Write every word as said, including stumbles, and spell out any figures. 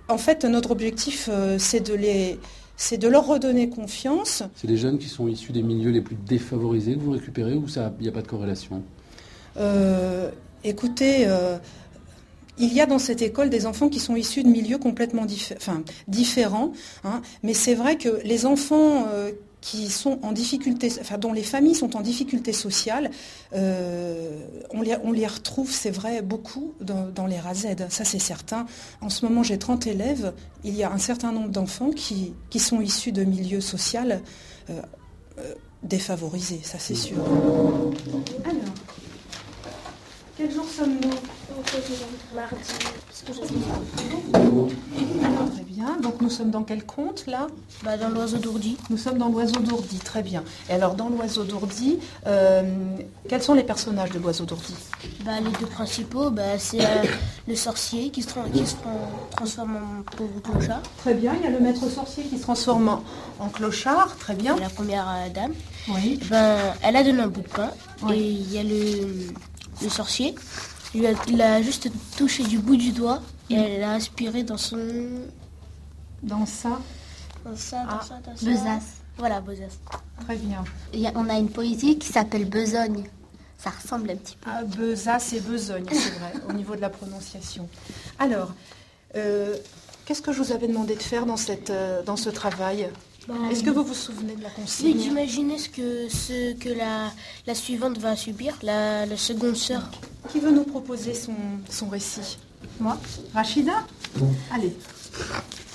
en fait, notre objectif, euh, c'est de les... c'est de leur redonner confiance. C'est les jeunes qui sont issus des milieux les plus défavorisés que vous récupérez ou il n'y a pas de corrélation ? euh, Écoutez, euh, il y a dans cette école des enfants qui sont issus de milieux complètement diffé- enfin, différents, hein, mais c'est vrai que les enfants euh, qui sont en difficulté, enfin, dont les familles sont en difficulté sociale, euh, on, les, on les retrouve, c'est vrai, beaucoup dans, dans les R A Z, ça c'est certain. En ce moment, j'ai trente élèves, il y a un certain nombre d'enfants qui, qui sont issus de milieux sociaux euh, euh, défavorisés, ça c'est sûr. Alors, quel jour sommes-nous ? Mardi. Très bien. Donc nous sommes dans quel conte là ? Bah, dans l'oiseau d'Ourdi. Nous sommes dans l'oiseau d'Ourdi, très bien. Et alors dans l'oiseau d'Ourdi, euh, quels sont les personnages de l'oiseau d'Ourdi ? Bah, les deux principaux, bah, c'est euh, le sorcier qui se, tra- qui se tra- transforme en pauvre clochard. Très bien. Il y a le maître sorcier qui se transforme en, en clochard, très bien. Et la première euh, dame. Oui. Ben, elle a donné un bout de pain. Oui. Et il y a le, le sorcier. Il a, il a juste touché du bout du doigt et elle l'a aspiré dans son... Dans ça, Dans ça, dans Ah, ça, dans ça. Besace. Voilà, Besace. très bien. Il y a- on a une poésie qui s'appelle Besogne. Ça ressemble un petit peu. Ah, Besace et besogne, c'est vrai, au niveau de la prononciation. Alors, euh, qu'est-ce que je vous avais demandé de faire dans, cette, euh, dans ce travail ? Est-ce que vous vous souvenez de la Oui, consigne ? d'imaginer ce que, ce que la, la suivante va subir, la, la seconde sœur. Qui veut nous proposer son, son récit ? Moi ? Rachida ? Allez.